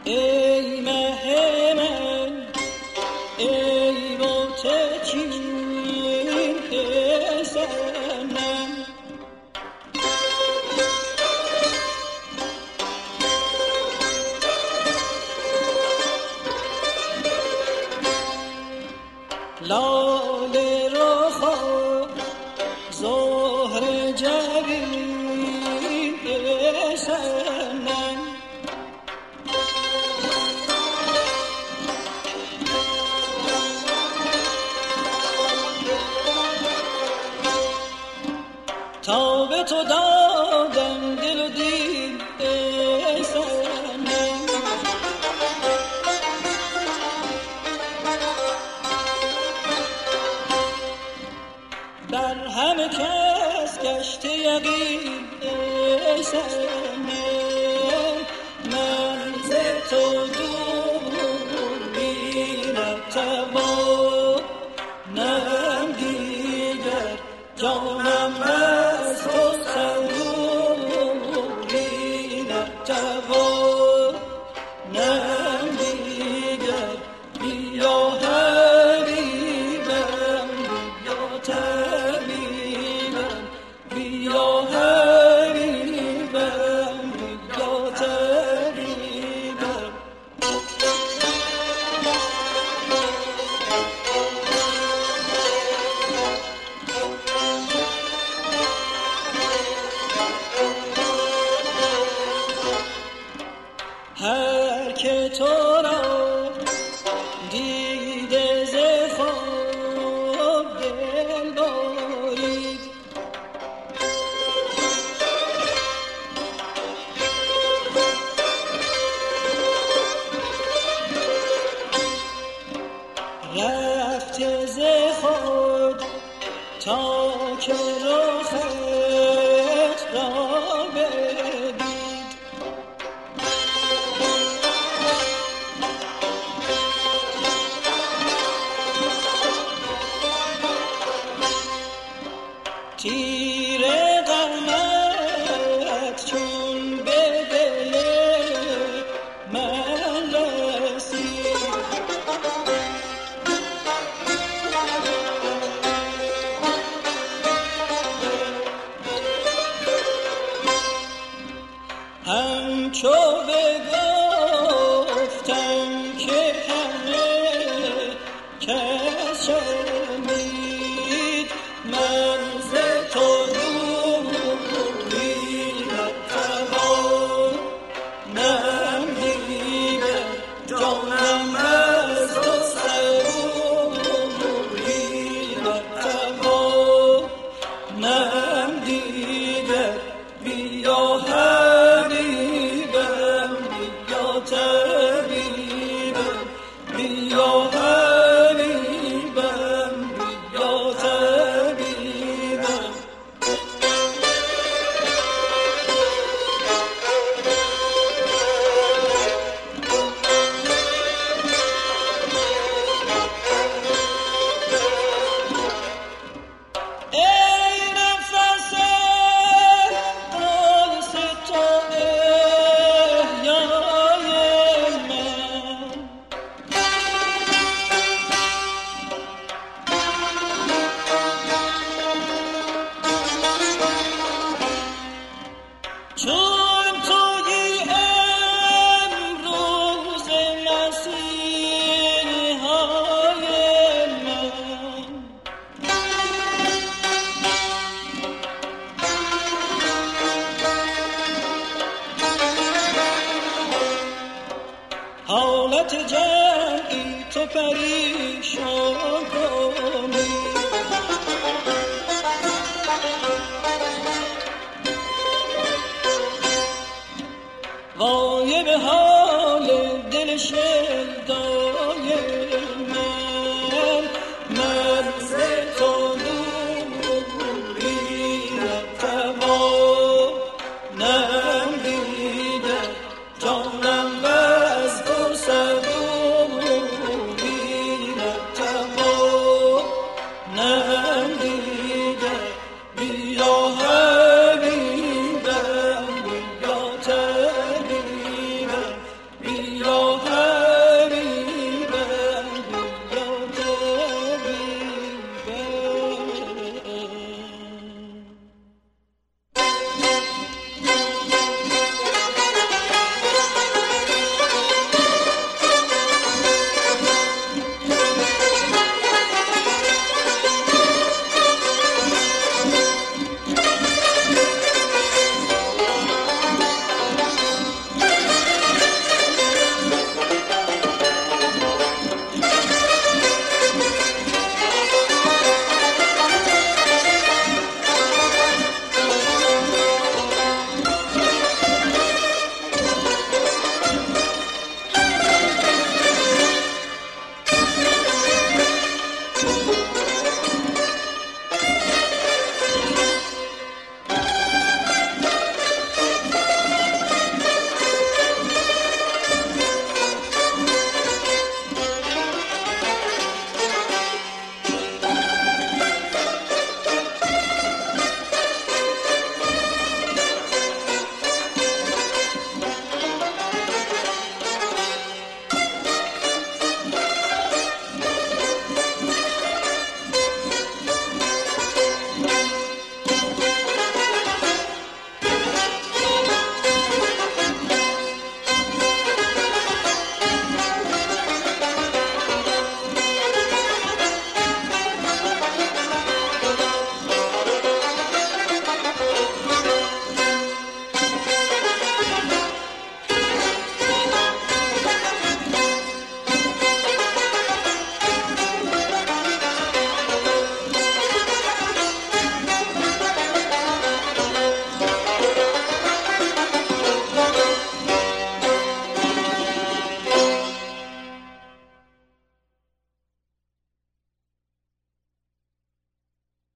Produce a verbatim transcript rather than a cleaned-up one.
ای مه من ای متکین پسرم، لاله رخا زهر جبین پسرم، تا به تو دادم دل و دین ای صنم، بر همه کس گشته یقین ای صنم، من ز تو دور بی نتوانم دیگر، جانم از تو سرگوری نتوانم دیگر، بیا حبیبم بیا طبیبم، بیا حبیبم بیا طبیبم. هر که تو را دیده ز خواب دل برید، رفته ز خود تا که رخت را بدید، تیر غمت چون به دل من رسید، همچو بگفتم که همه کس شنید، من ز تو دوری نتوانم دیگر، جانم از تو سرگوری نتوانم دیگر، بیا حبیبم بیا طبیبم، بیا حبیبم بیا طبیبم. ای نفس قدس تو احیای من، چون تویی امروز مسیحای من، حالت جمعی تو پریشان کنی،